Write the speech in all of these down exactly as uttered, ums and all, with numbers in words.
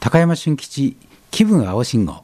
高山俊吉気分青信号。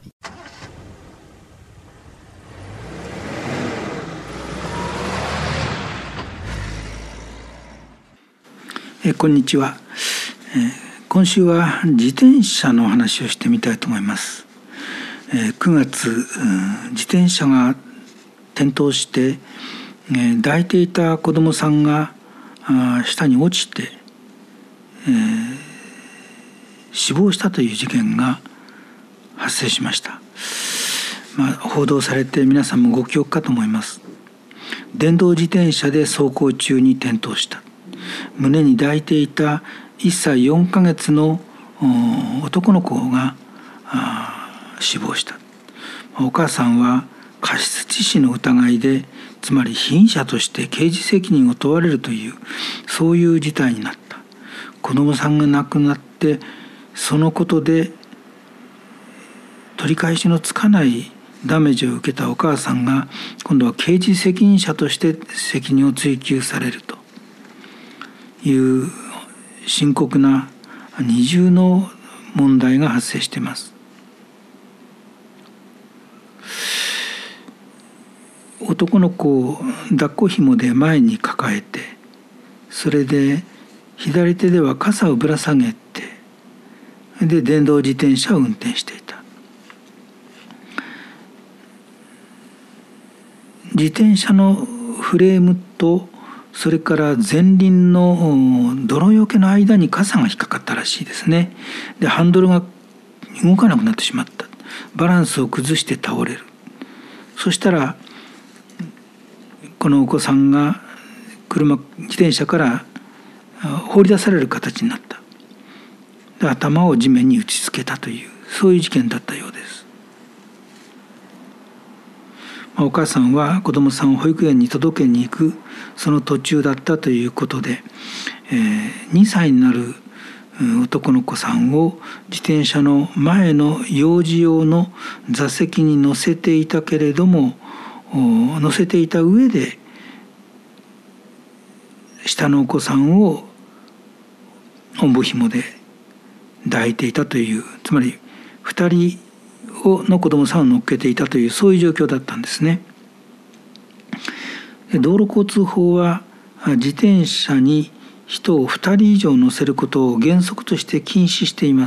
えこんにちは、えー、今週は自転車の話をしてみたいと思います。えー、くがつ、うん、自転車が転倒して、えー、抱いていた子どもさんがあ下に落ちて、えー、死亡したという事件が発生しました。まあ、報道されて皆さんもご記憶かと思います。電動自転車で走行中に転倒した。胸に抱いていたいっさいよんかげつの男の子が死亡した。お母さんは過失致死の疑いで、つまり被疑者として刑事責任を問われるという、そういう事態になった。子供さんが亡くなって、そのことで取り返しのつかないダメージを受けたお母さんが、今度は刑事責任者として責任を追及されるという深刻な二重の問題が発生しています。男の子を抱っこ紐で前に抱えて、それで左手では傘をぶら下げて、で電動自転車を運転していた。自転車のフレームと、それから前輪の泥よけの間に傘が引っかかったらしいですね。でハンドルが動かなくなってしまった。バランスを崩して倒れる。そしたらこのお子さんが車自転車から放り出される形になった。で頭を地面に打ちつけたという、そういう事件だったようです。お母さんは子どもさんを保育園に届けに行くその途中だったということで、えー、にさいになる男の子さんを自転車の前の幼児用の座席に乗せていたけれども、乗せていた上で下のお子さんをおんぶ紐で抱いていたという、つまりふたりの子どもさんを乗っけていたという、そういう状況だったんですね。道路交通法は自転車に人をふたり以上乗せることを原則として禁止しています。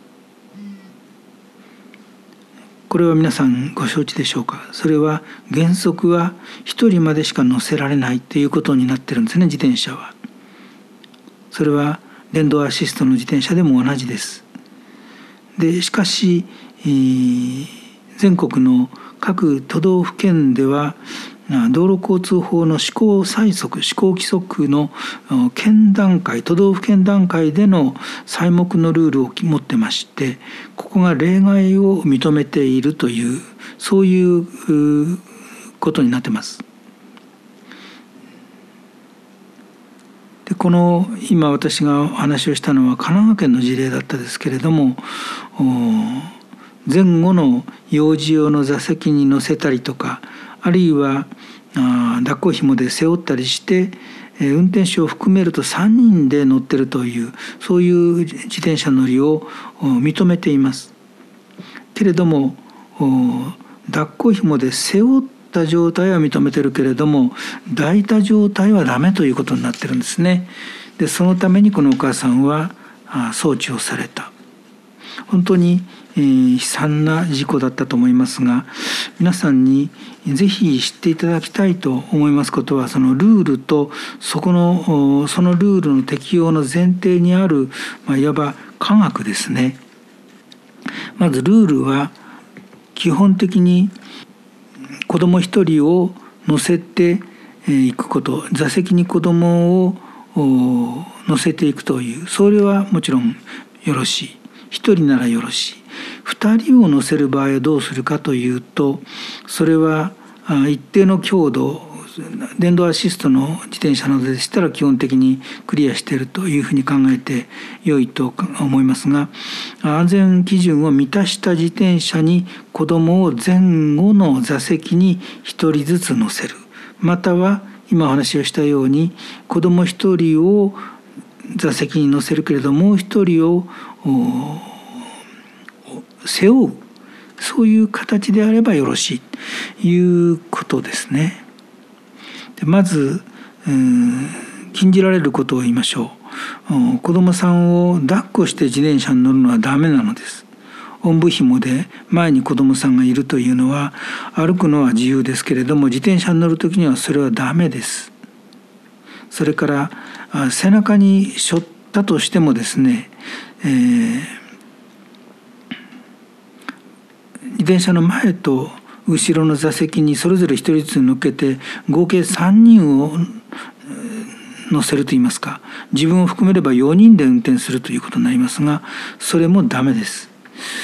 これは皆さんご承知でしょうか。それは原則はひとりまでしか乗せられないということになってるんですね、自転車は。それは電動アシストの自転車でも同じです。でしかし全国の各都道府県では道路交通法の施行細則、施行規則の県段階、都道府県段階での細目のルールを持ってまして、ここが例外を認めているという、そういうことになってます。でこの今私がお話をしたのは神奈川県の事例だったですけれども、前後の幼児用の座席に乗せたりとか、あるいは抱っこ紐で背負ったりして、運転手を含めるとさんにんで乗ってるという、そういう自転車乗りを認めています。けれども抱っこ紐で背負った状態は認めてるけれども、抱いた状態はダメということになってるんですね。でそのためにこのお母さんは送致をされた。本当に悲惨な事故だったと思いますが、皆さんにぜひ知っていただきたいと思いますことは、そのルールとそこのそのルールの適用の前提にある、まあ、いわば科学ですね。まずルールは基本的に子ども一人を乗せていくこと、座席に子どもを乗せていくという、それはもちろんよろしい。一人ならよろしい。二人を乗せる場合はどうするかというと、それは一定の強度、電動アシストの自転車などでしたら基本的にクリアしているというふうに考えて良いと思いますが、安全基準を満たした自転車に子どもを前後の座席に一人ずつ乗せる、または今お話をしたように子ども一人を座席に乗せるけれどもう一人を背負う、そういう形であればよろしいということですね。でまず、うん、禁じられることを言いましょう。子どもさんを抱っこして自転車に乗るのはダメなのです。おんぶ紐で前に子どもさんがいるというのは、歩くのは自由ですけれども、自転車に乗るときにはそれはダメです。それから背中に背負ったとしてもですね、えー、自転車の前と後ろの座席にそれぞれ一人ずつ乗っけて、合計さんにんを乗せるといいますか、自分を含めればよにんで運転するということになりますが、それもダメです。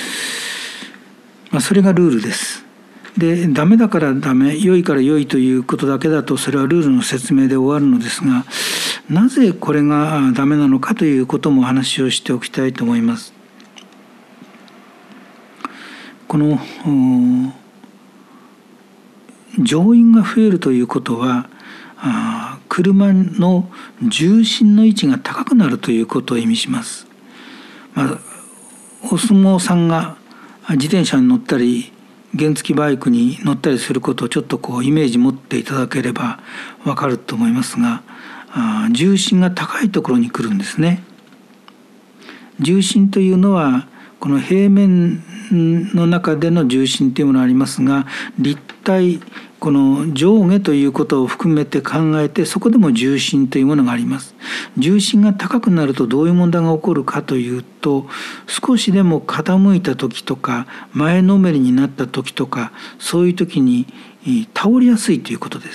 まあ、それがルールです。で、ダメだからダメ、良いから良いということだけだと、それはルールの説明で終わるのですが、なぜこれがダメなのかということもお話をしておきたいと思います。この乗員が増えるということは、車の重心の位置が高くなるということを意味します。まあ、お相撲さんが自転車に乗ったり原付バイクに乗ったりすることをちょっとこうイメージ持っていただければ分かると思いますが、重心が高いところに来るんですね。重心というのはこの平面の中での重心というものがありますが、立体、この上下ということを含めて考えて、そこでも重心というものがあります。重心が高くなるとどういう問題が起こるかというと、少しでも傾いた時とか前のめりになった時とか、そういう時に倒れやすいということです。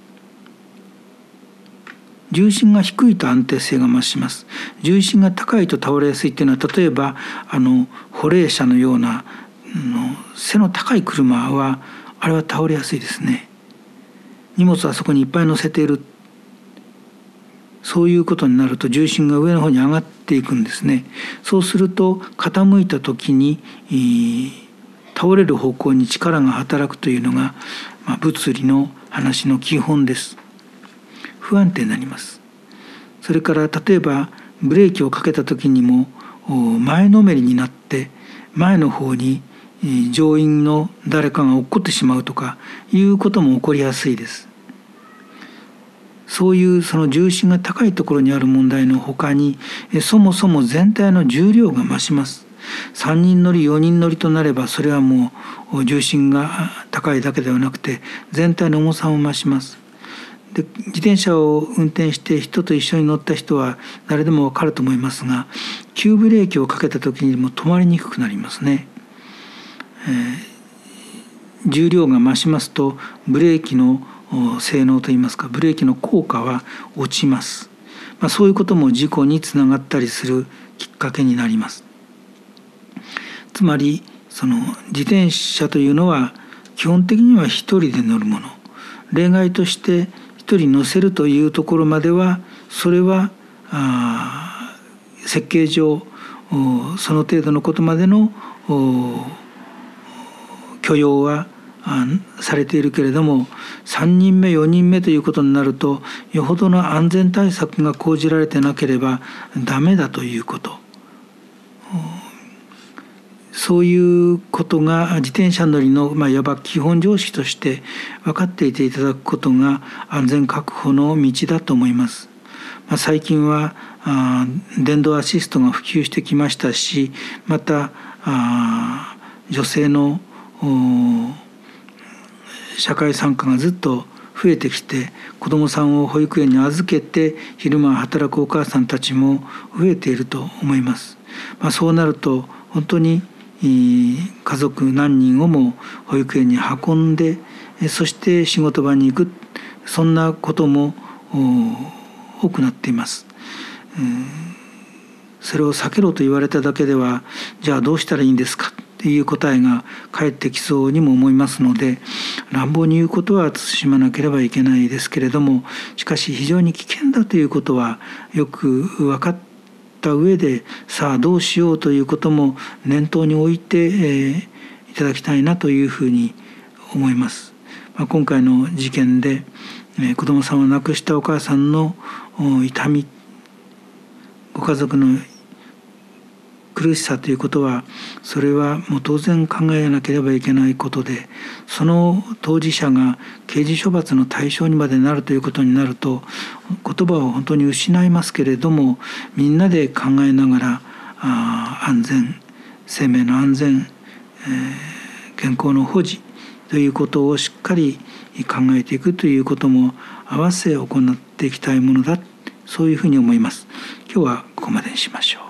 重心が低いと安定性が増します。重心が高いと倒れやすいというのは、例えばあの保冷車のようなの背の高い車はあれは倒れやすいですね。荷物はそこにいっぱい乗せている、そういうことになると重心が上の方に上がっていくんですね。そうすると傾いた時に、えー、倒れる方向に力が働くというのが、まあ、物理の話の基本です。不安定になります。それから例えばブレーキをかけた時にも前のめりになって前の方に乗員の誰かが落っこってしまうとかいうことも起こりやすいです。そういうその重心が高いところにある問題のほかに、そもそも全体の重量が増します。さんにん乗りよにん乗りとなれば、それはもう重心が高いだけではなくて全体の重さも増します。で、自転車を運転して人と一緒に乗った人は誰でも分かると思いますが、急ブレーキをかけた時にも止まりにくくなりますね。えー、重量が増しますとブレーキの性能といいますか、ブレーキの効果は落ちます。まあ、そういうことも事故につながったりするきっかけになります。つまりその自転車というのは基本的には一人で乗るもの、例外として一人乗せるというところまでは、それはあ設計上その程度のことまでの許容はされているけれども、さんにんめよにんめということになると、よほどの安全対策が講じられてなければダメだということ、そういうことが自転車乗りの、まあ、いわば基本常識として分かっていていただくことが安全確保の道だと思います。まあ、最近はあ電動アシストが普及してきましたし、またあ女性の社会参加がずっと増えてきて、子どもさんを保育園に預けて昼間働くお母さんたちも増えていると思います。まあ、そうなると本当に家族何人をも保育園に運んで、そして仕事場に行く、そんなことも多くなっています。それを避けろと言われただけでは、じゃあどうしたらいいんですかっていう答えが返ってきそうにも思いますので、乱暴に言うことは慎まなければいけないですけれども、しかし非常に危険だということはよく分かった上で、さあどうしようということも念頭に置いて、えー、いただきたいなというふうに思います。まあ、今回の事件で、えー、子どもさんを亡くしたお母さんの痛み、ご家族の苦しさということは、それはもう当然考えなければいけないことで、その当事者が刑事処罰の対象にまでなるということになると、言葉を本当に失いますけれども、みんなで考えながらあ安全、生命の安全、えー、健康の保持ということをしっかり考えていくということも合わせ行っていきたいものだ、そういうふうに思います。今日はここまでにしましょう。